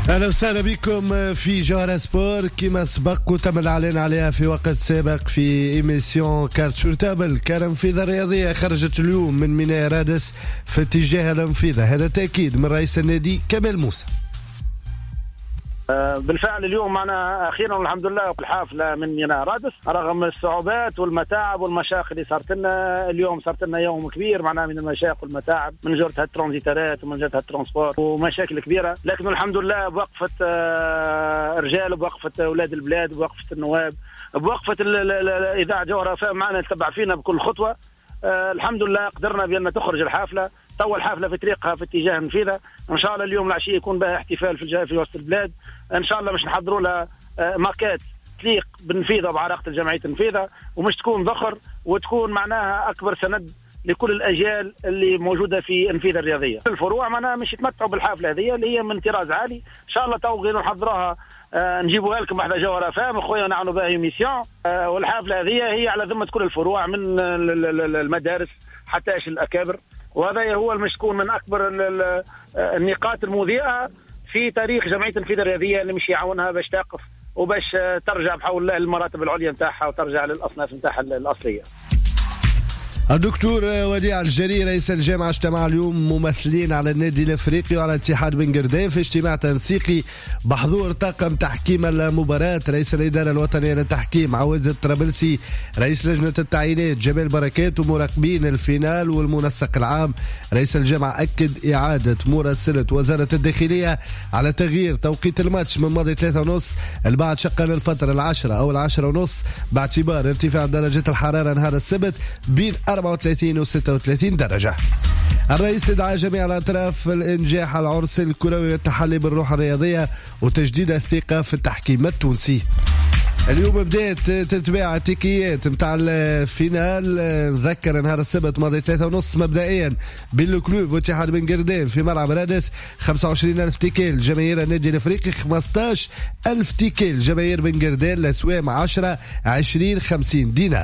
أهلا وسهلا بكم في جوهرة سبور. كما سبق وتم الإعلان عليها في وقت سابق في إيميسيون كارت شورتابل، كالانفيذة الرياضية خرجت اليوم من ميناء رادس في اتجاه الانفيذة. هذا تأكيد من رئيس النادي كمال موسى. بالفعل اليوم معنا اخيرا والحمد لله الحافله من ميناء رادس رغم الصعوبات والمتاعب والمشاق اللي صارت لنا اليوم. صارت لنا يوم كبير معناها من المشاق والمتاعب من جهه الترانزيتات ومن جهه الترانسبور ومشاكل كبيره، لكن الحمد لله بوقفه رجال وبوقفه اولاد البلاد وبوقفه النواب بوقفه اذاعه جوهره FM معنا تتبع فينا بكل خطوه. الحمد لله قدرنا بأن تخرج الحافله. طول حافله في طريقها في اتجاه النفيذه. ان شاء الله اليوم العشيه يكون بها احتفال في وسط البلاد. ان شاء الله مش نحضروا لها ماكات تليق بالنفيذه وبعراقه الجمعيه النفيذه، ومش تكون ذخر وتكون معناها اكبر سند لكل الاجيال اللي موجوده في النفيذه الرياضيه. الفروع معناها مش يتمتعوا بالحافله هذه اللي هي من طراز عالي. ان شاء الله تو نحضروها نجيبوها لكم بعد جوهرة FM اخويا ونعملوا بها ايميسيون. والحافله هذه هي على ذمه كل الفروع من المدارس حتى الاكابر، وهذا هو المشكون من اكبر النقاط المضيئه في تاريخ جمعيه النفيذه الرياضيه اللي مش يعاونها باش تقف وباش ترجع بحول الله للمراتب العليا نتاعها وترجع للاصناف نتاعها الاصليه. الدكتور وديع الجري رئيس الجامعة اجتمع اليوم ممثلين على النادي الافريقي وعلى اتحاد بن قردان في اجتماع تنسيقي بحضور طاقم تحكيم المباراة رئيس الإدارة الوطنية للتحكيم عوز الطرابلسي، رئيس لجنة التعيينات جمال بركات، ومراقبين الفينال والمنسق العام. رئيس الجامعة أكد إعادة مراسلة وزارة الداخلية على تغيير توقيت الماتش من ماضي 3:30 البعد شقا للفترة 10 أو 10:30 باعتبار ارتفاع درجة الحرارة نهار السبت بين 34 و 36 درجة. الرئيس دعا جميع الأطراف الإنجاح على العرس الكروي والتحلي بالروح الرياضية وتجديد الثقة في التحكيم التونسي. اليوم بدأت تتباع تيكيات متاع الفينال. نذكر نهار السبت ماضي 3:30 مبدئيا بين الكلوب واتحاد بن قردان في ملعب رادس 25,000 تيكيل جماهير النادي الافريقي، 15,000 تيكيل جماهير بن قردان، الأسوام 10 20 50 دينار.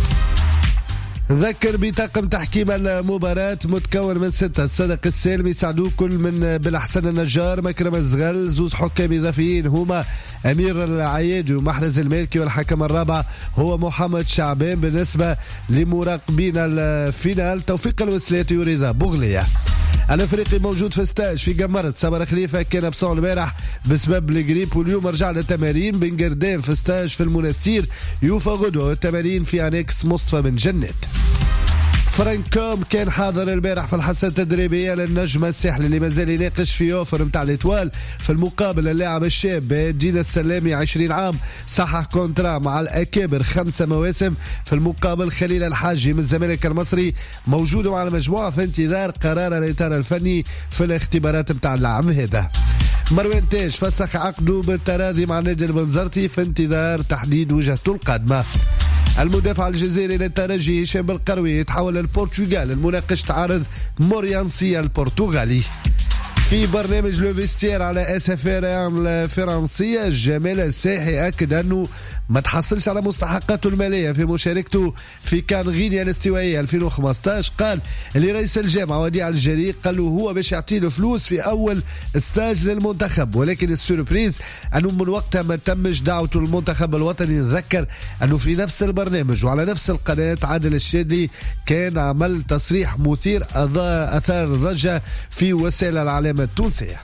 نذكر بطاقم تحكيم المباراة متكون من 6: الصدق السالمي، سعدو كل من بالحسن النجار، مكرم الزغل، زوز حكام إضافيين هما أمير العيادي ومحرز المالكي، والحكم الرابع هو محمد شعبان. بالنسبة لمراقبين الفينال توفيق الوسلاتي ورضا بوغلية. الافريقي موجود في ستاج في قمرت. صبر خليفه كان بصون البارح بسبب الجريب، واليوم رجع للتمارين. بن قردان في ستاج في المنستير، يوفا غدوه والتمارين في انكس مصطفى بن جنات. فرانكوم كان حاضر البارح في الحصة التدريبية للنجم الساحلي اللي مازال يناقش في اوفر متاع الاتوال. في المقابل اللاعب الشاب دينا السلامي 20 عام صحح كونترا مع الأكابر 5 مواسم. في المقابل خليل الحاجي من الزمالك المصري موجود مع المجموعة في انتظار قرار الإطار الفني في الاختبارات متاع اللاعب هذا. مروان تاج فسخ عقده بالتراضي مع نادي البنزرتي في انتظار تحديد وجهته القادمة. المدافع الجزائري للترجي هشام بالقروي يتحول للبرتغال لمناقشة عرض موريانسي البرتغالي. في برنامج لو فيستير على SFR الفرنسية، جمال الساحي أكد أنه ما تحصلش على مستحقاته المالية في مشاركته في كان غينيا الاستوائية 2015. قال لرئيس الجامعة وديع الجري قال له هو باش يعطيله فلوس في أول استاج للمنتخب، ولكن السوربريز أنه من وقتها ما تمش دعوته للمنتخب الوطني. نذكر أنه في نفس البرنامج وعلى نفس القناة عادل الشادلي كان عمل تصريح مثير أثار ضجة في وسائل الإعلام التونسية.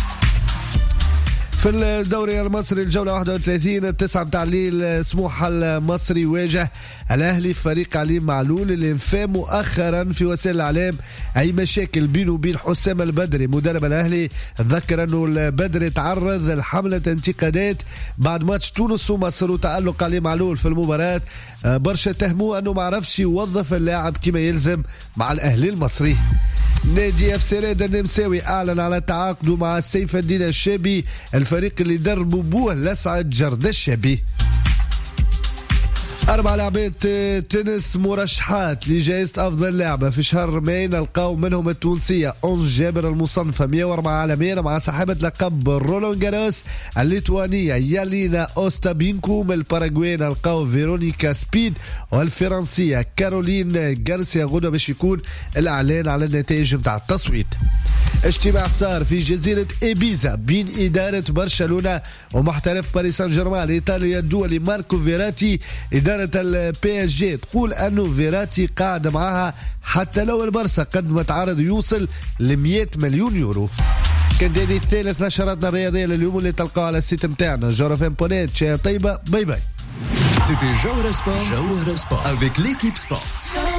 في الدوري المصري الجولة 31 9 متاع الليل سموحة المصري واجه الأهلي فريق علي معلول اللي انفى مؤخرا في وسائل الإعلام أي مشاكل بينه وبين حسام البدري مدرب الأهلي. ذكر أنه البدري تعرض لحملة انتقادات بعد ماتش تونس ومصر وتألق علي معلول في المباراة. برشا تهموه أنه ما عرفش يوظف اللاعب كما يلزم مع الأهلي المصري. نادي اف سراد النمساوي اعلن على تعاقده مع سيف الدين الشابي الفريق اللي دربوا بوه لسعد جرد الشابي. 4 لعبات تنس مرشحات لجائزة أفضل لعبة في شهر ماي، نلقاو منهم التونسية أونز جابر المصنفة 104 عالميا مع صاحبة لقب رولان جاروس الليتوانية يالينا أوستابينكو. من الباراغواي نلقاو فيرونيكا سبيد، والفرنسية كارولين غارسيا. غدا باش يكون الإعلان على النتائج متاع التصويت. اجتماع صار في جزيرة إيبيزا بين إدارة برشلونة ومحترف باريس سان جيرمان الإيطالي الدولي ماركو فيراتي. إدارة البي اس جي تقول أنه فيراتي قاعد معها حتى لو البرسا قدمت عرض يوصل ل 100 مليون يورو. كانت هذه ثالث نشراتنا الرياضية لليوم اللي تلقاها على السيت متاعنا جورفان.net. شيء طيبة، باي باي. C'était Jawara Sport avec l'équipe Sport.